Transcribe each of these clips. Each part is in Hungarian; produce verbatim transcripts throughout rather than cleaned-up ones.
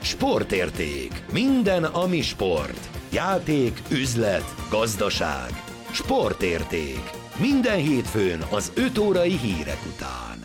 Sportérték. Minden, ami sport. Játék, üzlet, gazdaság. Sportérték. Minden hétfőn az öt órai hírek után.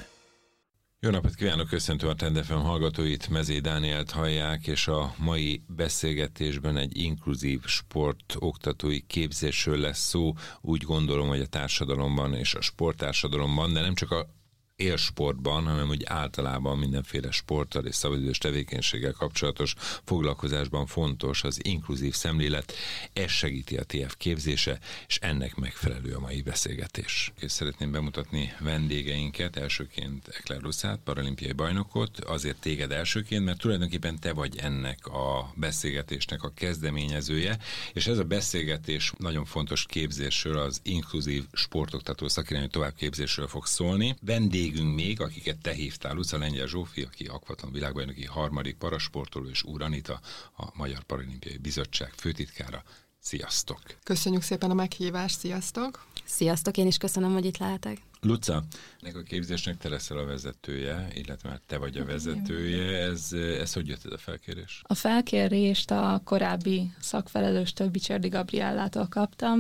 Jó napot kívánok, köszöntöm a Trend ef em hallgatóit, Mezé Dánielt hallják, és a mai beszélgetésben egy inkluzív sport oktatói képzésről lesz szó. Úgy gondolom, hogy a társadalomban és a sporttársadalomban, de nem csak a élsportban, hanem úgy általában mindenféle sporttal és szabadidős tevékenységgel kapcsolatos foglalkozásban fontos az inkluzív szemlélet. Ez segíti a té ef képzése, és ennek megfelelő a mai beszélgetés. És szeretném bemutatni vendégeinket, elsőként Ekler Luszát, paralimpiai bajnokot, azért téged elsőként, mert tulajdonképpen te vagy ennek a beszélgetésnek a kezdeményezője, és ez a beszélgetés nagyon fontos képzésről, az inkluzív sportoktató szakirányú továbbképzésről fog szólni. Vendég még, akiket te hívtál, Luca Lengyel Zsófi, aki akvaton világbajnoki harmadik parasportoló, és Úr Anita, a Magyar Paralimpiai Bizottság főtitkára. Sziasztok! Köszönjük szépen a meghívást, sziasztok! Sziasztok, én is köszönöm, hogy itt lehetek. Luca, ennek a képzésnek te leszel a vezetője, illetve már te vagy a vezetője. Ez, ez hogy jött ez a felkérés? A felkérést a korábbi szakfelelőstől, Bicserdi Gabriellától kaptam.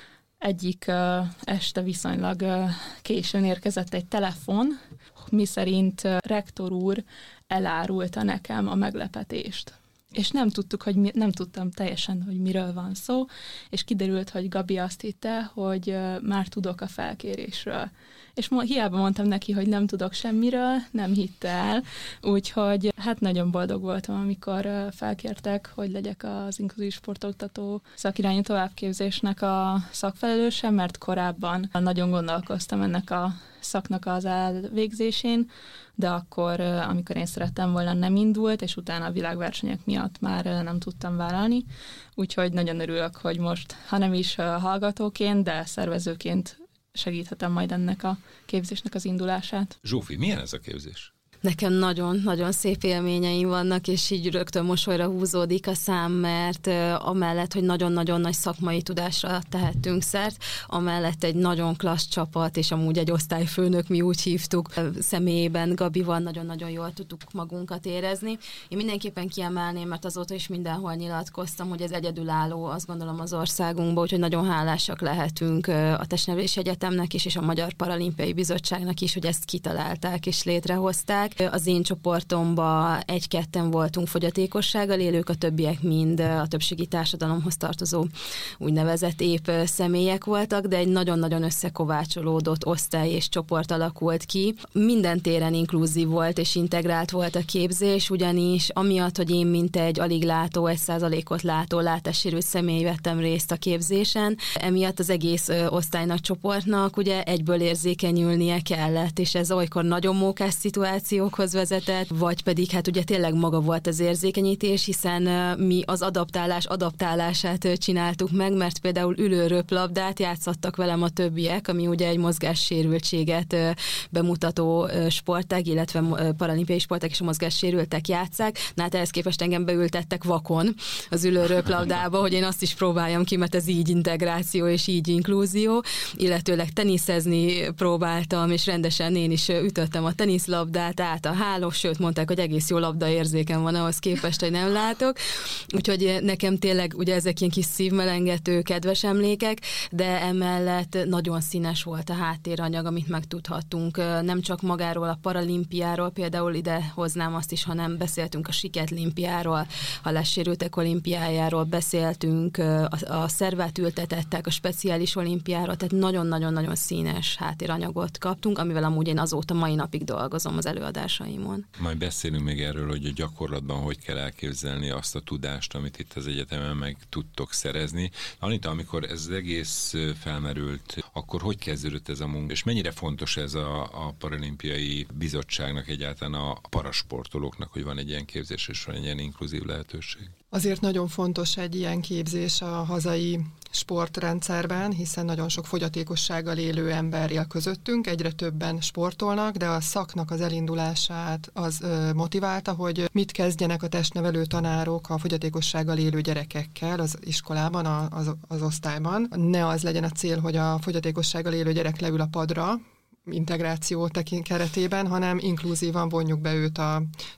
Egyik uh, este viszonylag uh, későn érkezett egy telefon, miszerint uh, rektor úr elárulta nekem a meglepetést. És nem tudtuk, hogy mi, nem tudtam teljesen, hogy miről van szó, és kiderült, hogy Gabi azt hitte, hogy uh, már tudok a felkérésről. És mo- hiába mondtam neki, hogy nem tudok semmiről, nem hitte el, úgyhogy hát nagyon boldog voltam, amikor uh, felkértek, hogy legyek az inkluzív sportoktató szakirányú továbbképzésnek a szakfelelőse, mert korábban nagyon gondolkoztam ennek a szaknak az elvégzésén, de akkor, amikor én szerettem volna, nem indult, és utána a világversenyek miatt már nem tudtam vállalni. Úgyhogy nagyon örülök, hogy most, ha nem is hallgatóként, de szervezőként segíthetem majd ennek a képzésnek az indulását. Zsófi, milyen ez a képzés? Nekem nagyon-nagyon szép élményeim vannak, és így rögtön mosolyra húzódik a szám, mert amellett, hogy nagyon-nagyon nagy szakmai tudásra tehettünk szert, amellett egy nagyon klassz csapat, és amúgy egy osztályfőnök, mi úgy hívtuk, személyében Gabival nagyon-nagyon jól tudtuk magunkat érezni. Én mindenképpen kiemelném, mert azóta is mindenhol nyilatkoztam, hogy ez egyedülálló, azt gondolom, az országunkban, úgyhogy nagyon hálásak lehetünk a Testnevelési Egyetemnek is, és a Magyar Paralimpiai Bizottságnak is, hogy ezt kitalálták és létrehozták. Az én csoportomban egy-ketten voltunk fogyatékossággal élők, a többiek mind a többségi társadalomhoz tartozó úgynevezett épp személyek voltak, de egy nagyon-nagyon összekovácsolódott osztály és csoport alakult ki. Minden téren inkluzív volt és integrált volt a képzés, ugyanis amiatt, hogy én mint egy alig látó, egy százalékot látó látássérült személy vettem részt a képzésen, emiatt az egész osztálynak, csoportnak ugye egyből érzékenyülnie kellett, és ez olykor nagyon mókás szituáció vezetett, vagy pedig hát ugye tényleg maga volt az érzékenyítés, hiszen mi az adaptálás adaptálását csináltuk meg, mert például ülőröplabdát játszottak velem a többiek, ami ugye egy mozgássérültséget bemutató sportág, illetve paralimpiai sportág és a mozgássérültek játsszák. Na hát ehhez képest engem beültettek vakon az ülőröplabdába, hogy én azt is próbáljam ki, mert ez így integráció és így inklúzió, illetőleg teniszezni próbáltam, és rendesen én is ütöttem a teniszlabdát át a háló, sőt mondták, hogy egész jó labdaérzékem van ahhoz képest, hogy nem látok. Úgyhogy nekem tényleg ugye ezek ilyen kis szívmelengető, kedves emlékek, de emellett nagyon színes volt a háttéranyag, amit megtudhattunk. Nem csak magáról a paralimpiáról, például ide hoznám azt is, hanem beszéltünk a siketlimpiáról, a lássérültek olimpiájáról, beszéltünk, a, a szervát ültetettek, a speciális olimpiáról, tehát nagyon-nagyon-nagyon színes háttéranyagot kaptunk, amivel amúgy én azóta mai napig dolgozom az előadásaimon. Majd beszélünk még erről, hogy a gyakorlatban hogy kell elképzelni azt a tudást, amit itt az egyetemen meg tudtok szerezni. Anita, amikor ez az egész felmerült, akkor hogy kezdődött ez a munka, és mennyire fontos ez a, a Paralimpiai Bizottságnak, egyáltalán a parasportolóknak, hogy van egy ilyen képzés, és van egy ilyen inkluzív lehetőség? Azért nagyon fontos egy ilyen képzés a hazai sportrendszerben, hiszen nagyon sok fogyatékossággal élő ember él közöttünk, egyre többen sportolnak, de a szaknak az elindulását az ö, motiválta, hogy mit kezdjenek a testnevelő tanárok a fogyatékossággal élő gyerekekkel az iskolában, a, az, az osztályban. Ne az legyen a cél, hogy a fogyatékossággal élő gyerek leül a padra, integráció tekint keretében, hanem inkluzívan vonjuk be őt a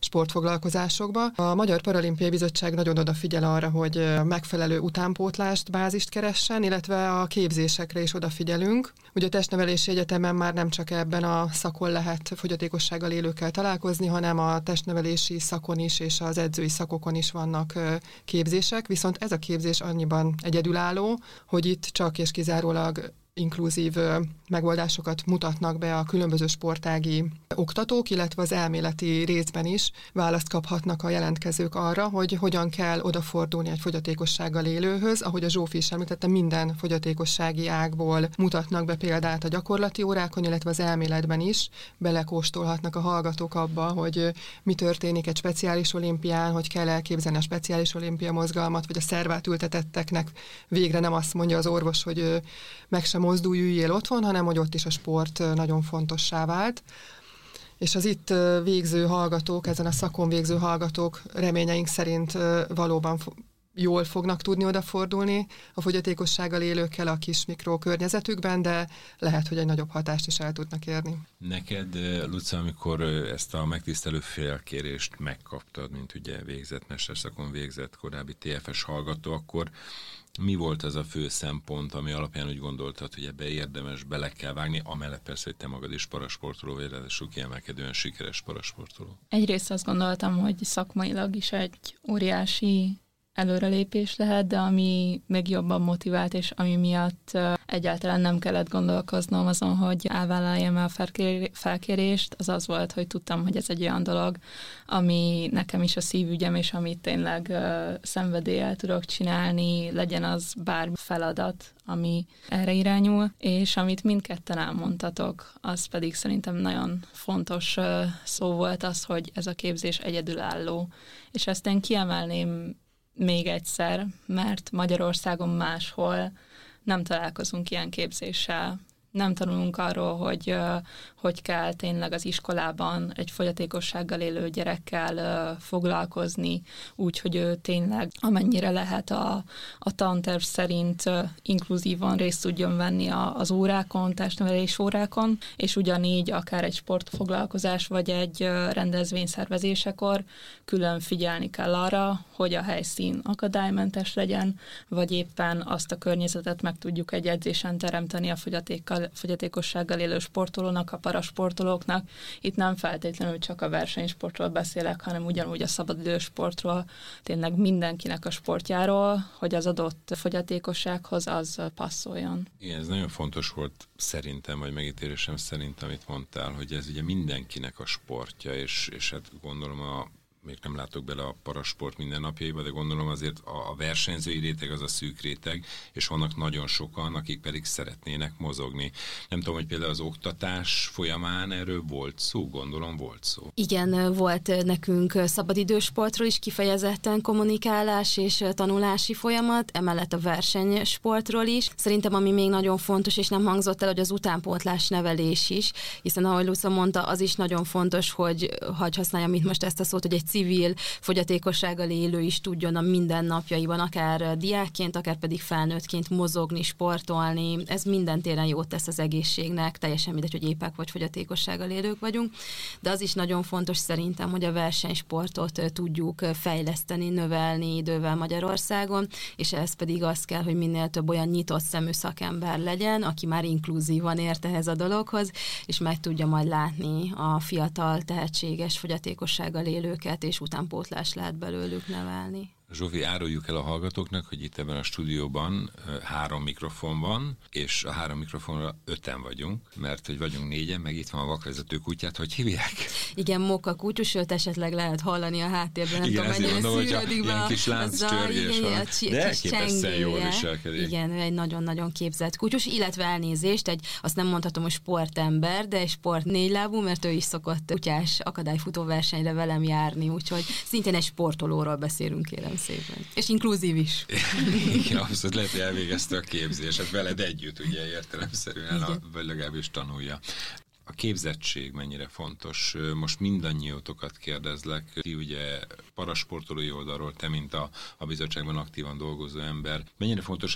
sportfoglalkozásokba. A Magyar Paralimpiai Bizottság nagyon odafigyel arra, hogy megfelelő utánpótlást, bázist keressen, illetve a képzésekre is odafigyelünk. Ugye a Testnevelési Egyetemen már nem csak ebben a szakon lehet fogyatékossággal élőkkel találkozni, hanem a testnevelési szakon is és az edzői szakokon is vannak képzések, viszont ez a képzés annyiban egyedülálló, hogy itt csak és kizárólag inkluzív megoldásokat mutatnak be a különböző sportági oktatók, illetve az elméleti részben is választ kaphatnak a jelentkezők arra, hogy hogyan kell odafordulni egy fogyatékossággal élőhöz. Ahogy a Zsófi is említette, minden fogyatékossági ágból mutatnak be példát a gyakorlati órákon, illetve az elméletben is belekóstolhatnak a hallgatók abba, hogy mi történik egy speciális olimpián, hogy kell elképzelni a speciális olimpia mozgalmat, vagy a szervát ültetetteknek végre nem azt mondja az orvos, hogy meg sem mozdulj, üljél otthon, hanem hogy ott is a sport nagyon fontossá vált. És az itt végző hallgatók, ezen a szakon végző hallgatók reményeink szerint valóban jól fognak tudni odafordulni a fogyatékossággal élőkkel a kis mikrokörnyezetükben, de lehet, hogy egy nagyobb hatást is el tudnak érni. Neked, Luca, amikor ezt a megtisztelő felkérést megkaptad, mint ugye végzett, mesterszakon végzett korábbi té ef es hallgató, akkor mi volt az a fő szempont, ami alapján úgy gondoltad, hogy ebbe érdemes bele kell vágni, amellett persze, hogy te magad is parasportoló, vagy ráadásul kiemelkedően sikeres parasportoló? Egyrészt azt gondoltam, hogy szakmailag is egy óriási előrelépés lehet, de ami még jobban motivált, és ami miatt egyáltalán nem kellett gondolkoznom azon, hogy elvállaljam el a felkérést, az az volt, hogy tudtam, hogy ez egy olyan dolog, ami nekem is a szívügyem, és amit tényleg uh, szenvedéllyel tudok csinálni, legyen az bármi feladat, ami erre irányul, és amit mindketten elmondtatok, az pedig szerintem nagyon fontos uh, szó volt az, hogy ez a képzés egyedülálló, és ezt én kiemelném még egyszer, mert Magyarországon máshol nem találkozunk ilyen képzéssel. Nem tanulunk arról, hogy hogy kell tényleg az iskolában egy fogyatékossággal élő gyerekkel foglalkozni, úgy, hogy ő tényleg amennyire lehet a, a tanterv szerint inkluzívan részt tudjon venni az órákon, testnevelés órákon, és ugyanígy akár egy sportfoglalkozás vagy egy rendezvény szervezésekor külön figyelni kell arra, hogy a helyszín akadálymentes legyen, vagy éppen azt a környezetet meg tudjuk egy edzésen teremteni a fogyatékkal, fogyatékossággal élő sportolónak, a parasportolóknak. Itt nem feltétlenül csak a versenysportról beszélek, hanem ugyanúgy a szabadidősportról, tényleg mindenkinek a sportjáról, hogy az adott fogyatékossághoz az passzoljon. Igen, ez nagyon fontos volt szerintem, vagy megítélésem szerint, amit mondtál, hogy ez ugye mindenkinek a sportja, és, és hát gondolom a még nem látok bele a parasport mindennapjaiba, de gondolom azért a versenyzői réteg az a szűk réteg, és vannak nagyon sokan, akik pedig szeretnének mozogni. Nem tudom, hogy például az oktatás folyamán erről volt szó, gondolom volt szó. Igen, volt nekünk szabadidősportról is kifejezetten kommunikálás és tanulási folyamat, emellett a versenysportról is. Szerintem ami még nagyon fontos, és nem hangzott el, hogy az utánpótlás nevelés is, hiszen ahogy Luca mondta, az is nagyon fontos, hogy hagy használjam itt most ezt a szót, hogy egy civil fogyatékossággal élő is tudjon a mindennapjaiban, akár diákként, akár pedig felnőttként mozogni, sportolni. Ez minden téren jót tesz az egészségnek, teljesen mindegy, hogy épek vagy fogyatékossággal élők vagyunk. De az is nagyon fontos szerintem, hogy a versenysportot tudjuk fejleszteni, növelni idővel Magyarországon, és ez pedig az kell, hogy minél több olyan nyitott szemű szakember legyen, aki már inkluzívan ért ehhez a dologhoz, és meg tudja majd látni a fiatal, tehetséges fogyatékossággal élőket, és utánpótlást lehet belőlük nevelni. Zsófi, áruljuk el a hallgatóknak, hogy itt ebben a stúdióban három mikrofon van, és a három mikrofonra öten vagyunk, mert hogy vagyunk négyen, meg itt van a vakvezető kutyát, hogy hívják? Igen, Moka kutyusölt, esetleg lehet hallani a háttérben, nem igen, tudom, mennyire szűrődik be ilyen kis lánccsörgés van, de elképesztően jól viselkedik. Igen, ő egy nagyon-nagyon képzett kutyus, illetve elnézést, egy, azt nem mondhatom, hogy sportember, de egy sport négylábú, mert ő is szokott kutyás akadályfutó versenyre velem járni, úgyhogy szintén egy sportolóról beszélünk, kérem szépen. És inkluzív is. Igen, abszolút lehet, hogy elvégezte a képzéset veled együtt, ugye értelemszerűen, a, vagy legalábbis tanulja. A képzettség mennyire fontos? Most mindannyiótokat kérdezlek. Ti ugye parasportolói oldalról, te mint a, a bizottságban aktívan dolgozó ember. Mennyire fontos az, hogy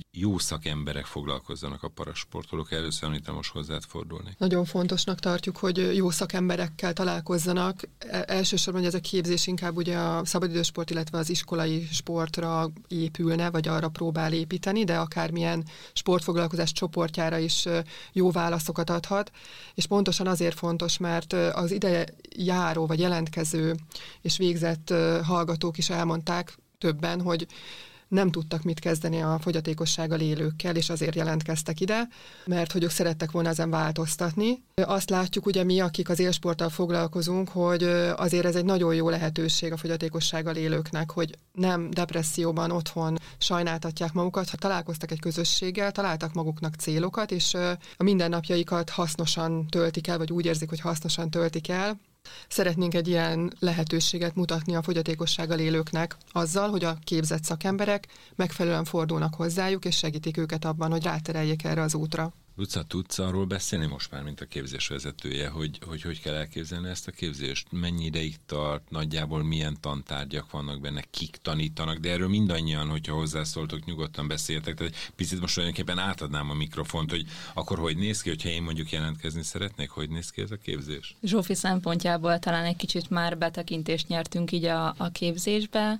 jó szakemberek foglalkozzanak a parasportolók. Először említem, most hozzád fordulni. Nagyon fontosnak tartjuk, hogy jó szakemberekkel találkozzanak. Elsősorban ez a képzés inkább ugye a szabadidősport, illetve az iskolai sportra épülne, vagy arra próbál építeni, de akármilyen sportfoglalkozás csoportjára is jó válaszokat adhat. És pontosan azért fontos, mert az ide járó vagy jelentkező és végzett hallgatók is elmondták többen, hogy nem tudtak mit kezdeni a fogyatékossággal élőkkel, és azért jelentkeztek ide, mert hogy ők szerettek volna ezen változtatni. Azt látjuk ugye mi, akik az élsporttal foglalkozunk, hogy azért ez egy nagyon jó lehetőség a fogyatékossággal élőknek, hogy nem depresszióban otthon sajnáltatják magukat, ha találkoztak egy közösséggel, találtak maguknak célokat, és a mindennapjaikat hasznosan töltik el, vagy úgy érzik, hogy hasznosan töltik el. Szeretnénk egy ilyen lehetőséget mutatni a fogyatékossággal élőknek azzal, hogy a képzett szakemberek megfelelően fordulnak hozzájuk, és segítik őket abban, hogy rátereljék erre az útra. Luca, tudsz arról beszélni most már, mint a képzésvezetője, hogy, hogy hogy kell elképzelni ezt a képzést? Mennyi ideig tart, nagyjából milyen tantárgyak vannak benne, kik tanítanak, de erről mindannyian, hogyha hozzászóltok, nyugodtan beszéltek. Tehát picit most tulajdonképpen átadnám a mikrofont, hogy akkor hogy néz ki, hogyha én mondjuk jelentkezni szeretnék, hogy néz ki ez a képzés? Zsófi szempontjából talán egy kicsit már betekintést nyertünk így a, a képzésbe.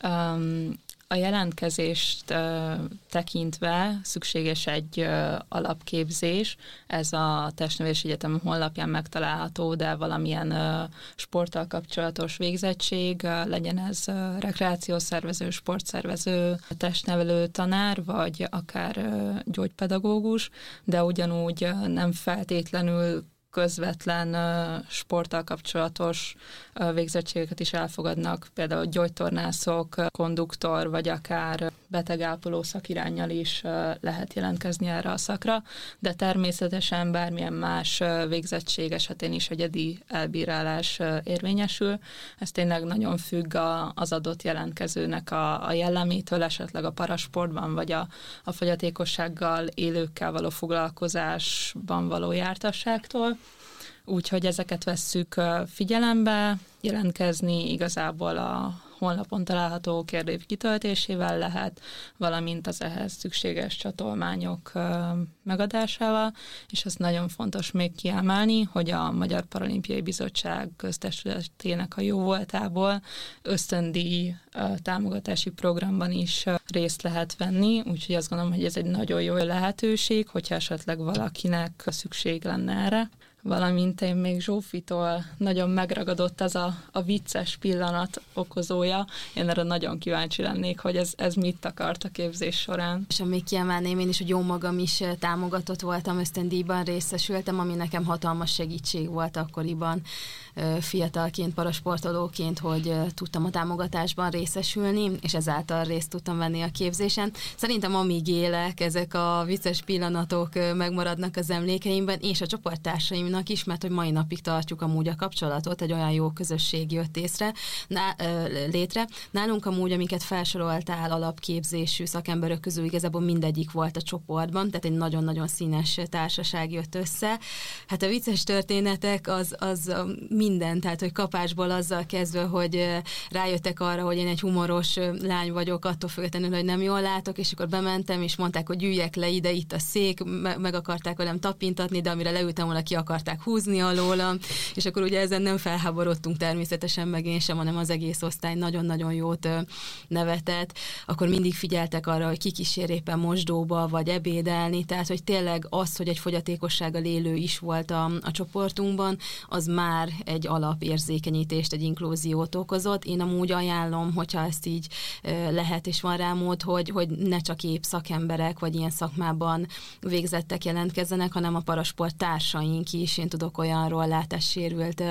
Um, A jelentkezést uh, tekintve szükséges egy uh, alapképzés, ez a Testnevelési Egyetem honlapján megtalálható, de valamilyen uh, sporttal kapcsolatos végzettség, uh, legyen ez uh, rekreációszervező, sportszervező, testnevelő tanár, vagy akár uh, gyógypedagógus, de ugyanúgy uh, nem feltétlenül közvetlen uh, sporttal kapcsolatos uh, végzettségeket is elfogadnak, például gyógytornászok, uh, konduktor, vagy akár betegápoló szakiránnyal is uh, lehet jelentkezni erre a szakra, de természetesen bármilyen más uh, végzettség esetén is egyedi elbírálás uh, érvényesül. Ez tényleg nagyon függ a, az adott jelentkezőnek a, a jellemétől, esetleg a parasportban, vagy a, a fogyatékossággal élőkkel való foglalkozásban való jártasságtól. Úgyhogy ezeket vesszük figyelembe, jelentkezni igazából a honlapon található kérdőív kitöltésével lehet, valamint az ehhez szükséges csatolmányok megadásával, és ez nagyon fontos még kiemelni, hogy a Magyar Paralimpiai Bizottság köztestületének a jóvoltából ösztöndíj támogatási programban is részt lehet venni, úgyhogy azt gondolom, hogy ez egy nagyon jó lehetőség, hogyha esetleg valakinek szükség lenne erre. Valamint én még Zsófitól nagyon megragadott az a, a vicces pillanat okozója. Én erre nagyon kíváncsi lennék, hogy ez, ez mit akart a képzés során. És még kiemelném én is, hogy jó magam is támogatott voltam, ösztöndíjban részesültem, ami nekem hatalmas segítség volt akkoriban fiatalként, parasportolóként, hogy tudtam a támogatásban részesülni, és ezáltal részt tudtam venni a képzésen. Szerintem amíg élek, ezek a vicces pillanatok megmaradnak az emlékeimben, és a csoporttársaimnak is, mert hogy mai napig tartjuk amúgy a kapcsolatot, egy olyan jó közösség jött észre, ná, létre. Nálunk amúgy, amiket felsoroltál, alapképzésű szakemberök közül igazából mindegyik volt a csoportban, tehát egy nagyon-nagyon színes társaság jött össze. Hát a vicces történetek az, az minden, tehát hogy kapásból azzal kezdve, hogy rájöttek arra, hogy én egy humoros lány vagyok, attól függetlenül, hogy nem jól látok, és akkor bementem, és mondták, hogy üljek le ide, itt a szék, meg akarták velem tapintatni, de amire leültem volna, ki akarták húzni alólam, és akkor ugye ezen nem felháborodtunk természetesen, meg én sem, hanem az egész osztály nagyon-nagyon jót nevetett. Akkor mindig figyeltek arra, hogy kikísér éppen mosdóba, vagy ebédelni, tehát hogy tényleg az, hogy egy fogyatékossággal élő is volt a, a csoportunkban, az már egy alapérzékenyítést, egy inklúziót okozott. Én amúgy ajánlom, hogyha ezt így lehet és van rá mód, hogy, hogy ne csak épp szakemberek, vagy ilyen szakmában végzettek jelentkezzenek, hanem a parasport társaink is. Én tudok olyanról látássérült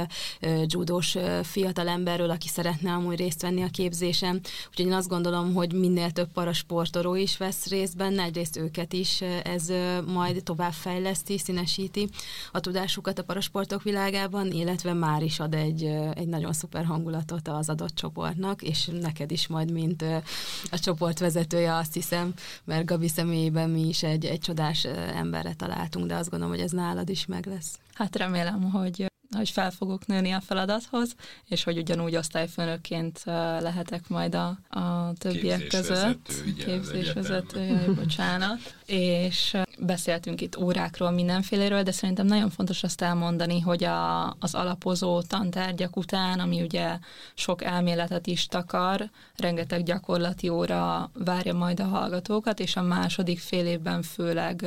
judós fiatalemberről, aki szeretne amúgy részt venni a képzésen. Úgyhogy én azt gondolom, hogy minél több parasportoló is vesz részt benne, egyrészt őket is ez majd továbbfejleszti, színesíti a tudásukat a parasportok világában, illetve már is ad egy, egy nagyon szuper hangulatot az adott csoportnak, és neked is majd, mint a csoport vezetője, azt hiszem, mert Gabi személyében mi is egy, egy csodás emberre találtunk, de azt gondolom, hogy ez nálad is meg lesz. Hát remélem, hogy hogy fel fogok nőni a feladathoz, és hogy ugyanúgy osztályfőnökként lehetek majd a, a többiek között. Képzésvezető, bocsánat. És beszéltünk itt órákról, mindenféléről, de szerintem nagyon fontos azt elmondani, hogy a, az alapozó tantárgyak után, ami ugye sok elméletet is takar, rengeteg gyakorlati óra várja majd a hallgatókat, és a második fél évben főleg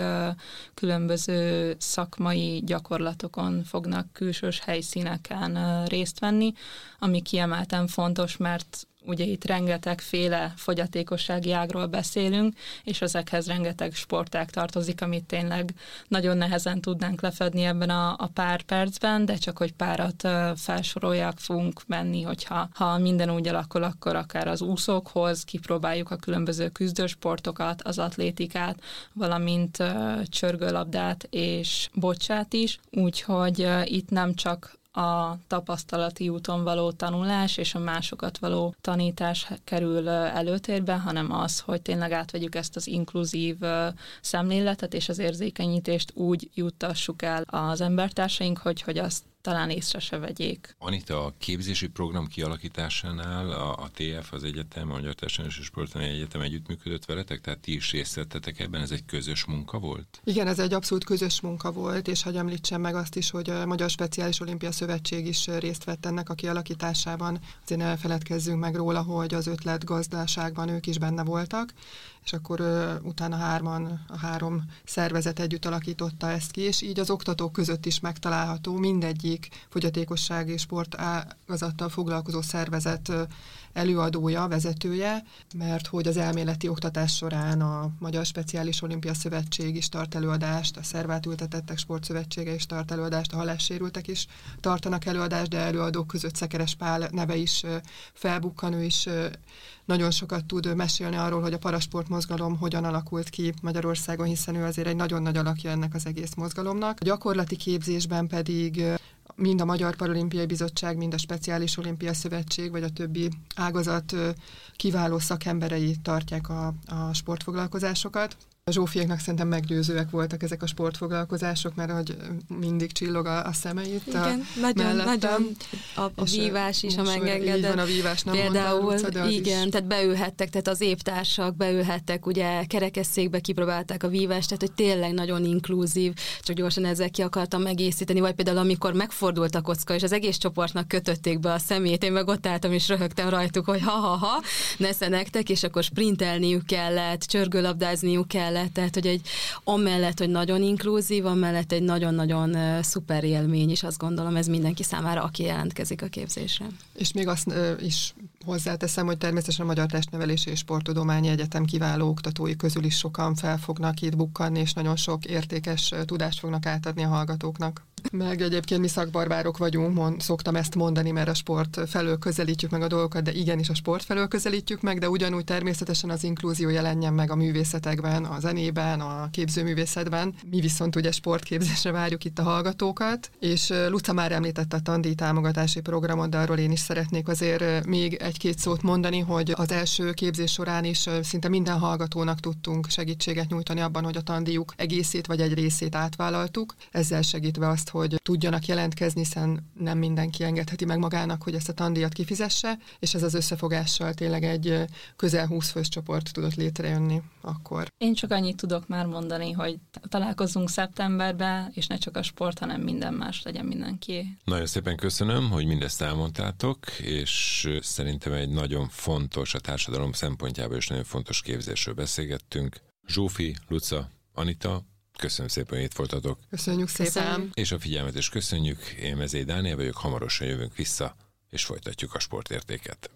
különböző szakmai gyakorlatokon fognak külsős helyszíneken részt venni, ami kiemelten fontos, mert ugye itt rengetegféle fogyatékossági ágról beszélünk, és ezekhez rengeteg sportág tartozik, amit tényleg nagyon nehezen tudnánk lefedni ebben a, a pár percben, de csak hogy párat uh, felsoroljak, fogunk menni, hogyha ha minden úgy alakul, akkor akár az úszókhoz kipróbáljuk a különböző küzdősportokat, az atlétikát, valamint uh, csörgőlabdát és bocsát is, úgyhogy uh, itt nem csak a tapasztalati úton való tanulás és a másokat való tanítás kerül előtérbe, hanem az, hogy tényleg átvegyük ezt az inkluzív szemléletet és az érzékenyítést úgy juttassuk el az embertársaink, hogy, hogy azt talán észre se vegyék. Anita, a képzési program kialakításánál a, a té ef, az egyetem, a Magyar Társadalmi és Sporttanulmányi Egyetem együttműködött veletek, tehát ti is részt vettetek ebben, ez egy közös munka volt? Igen, ez egy abszolút közös munka volt, és hadd említsem meg azt is, hogy a Magyar Speciális Olimpia Szövetség is részt vett ennek a kialakításában. Azért ne feledkezzünk meg róla, hogy az ötletgazdaságban ők is benne voltak, és akkor ö, utána hárman, a három szervezet együtt alakította ezt ki, és így az oktatók között is megtalálható mindegyik fogyatékossági és sportágazattal foglalkozó szervezet előadója, vezetője, mert hogy az elméleti oktatás során a Magyar Speciális Olimpia Szövetség is tart előadást, a Szervátültetettek Sportszövetsége is tart előadást, a halássérültek is tartanak előadást, de előadók között Szekeres Pál neve is felbukkan, ő is nagyon sokat tud mesélni arról, hogy a parasportmozgalom hogyan alakult ki Magyarországon, hiszen ő azért egy nagyon nagy alakja ennek az egész mozgalomnak. A gyakorlati képzésben pedig mind a Magyar Paralimpiai Bizottság, mind a Speciális Olimpia Szövetség, vagy a többi ágazat kiváló szakemberei tartják a, a sportfoglalkozásokat. A Zsófiéknak szerintem meggyőzőek voltak ezek a sportfoglalkozások, mert hogy mindig csillog a, a szemeit. Igen, a, nagyon, nagyon a, a vívás is, ha megengedett. Így van, a vívás, nem például, mondta, de az igen, is. tehát beülhettek, tehát az éptársak beülhettek, ugye kerekesszékbe kipróbálták a vívást, tehát hogy tényleg nagyon inkluzív, csak gyorsan ezzel ki akartam egészíteni, vagy például amikor megfordult a kocka, és az egész csoportnak kötötték be a szemét, én meg ott álltam és röhögtem rajtuk, hogy ha-ha-ha, nesze nektek, és akkor sprintelniük kellett, csörgőlabdázniuk kellett, tehát, hogy egy amellett, hogy nagyon inkluzív, amellett egy nagyon-nagyon uh, szuper élmény is, azt gondolom, ez mindenki számára, aki jelentkezik a képzésre. És még azt uh, is hozzáteszem, hogy természetesen a Magyar Testnevelési és Sporttudományi Egyetem kiváló oktatói közül is sokan fel fognak itt bukkanni, és nagyon sok értékes uh, tudást fognak átadni a hallgatóknak. Meg egyébként mi szakbarbárok vagyunk, mond, szoktam ezt mondani, mert a sport felől közelítjük meg a dolgokat, de igenis a sport felől közelítjük meg, de ugyanúgy természetesen az inklúzió jelenjen meg a művészetekben, a zenében, a képzőművészetben. Mi viszont ugye sportképzésre várjuk itt a hallgatókat, és Luca már említette a tandíj támogatási programot, de arról én is szeretnék azért még egy-két szót mondani, hogy az első képzés során is szinte minden hallgatónak tudtunk segítséget nyújtani abban, hogy a tandíjuk egészét vagy egy részét átvállaltuk, ezzel segítve azt, hogy tudjanak jelentkezni, hiszen nem mindenki engedheti meg magának, hogy ezt a tandíjat kifizesse, és ez az összefogással tényleg egy közel húsz fős csoport tudott létrejönni akkor. Én csak annyit tudok már mondani, hogy találkozzunk szeptemberben, és ne csak a sport, hanem minden más legyen mindenkié. Nagyon szépen köszönöm, hogy mindezt elmondtátok, és szerintem egy nagyon fontos, a társadalom szempontjából is nagyon fontos képzésről beszélgettünk. Zsófi, Luca, Anita, köszönöm szépen, hogy itt voltatok. Köszönjük szépen. Köszönjük. És a figyelmet is köszönjük. Én Mezei Dániel vagyok, hamarosan jövünk vissza, és folytatjuk a sportértéket.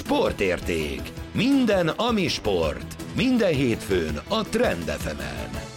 Sportérték. Minden, ami sport. Minden hétfőn a Trend ef emen.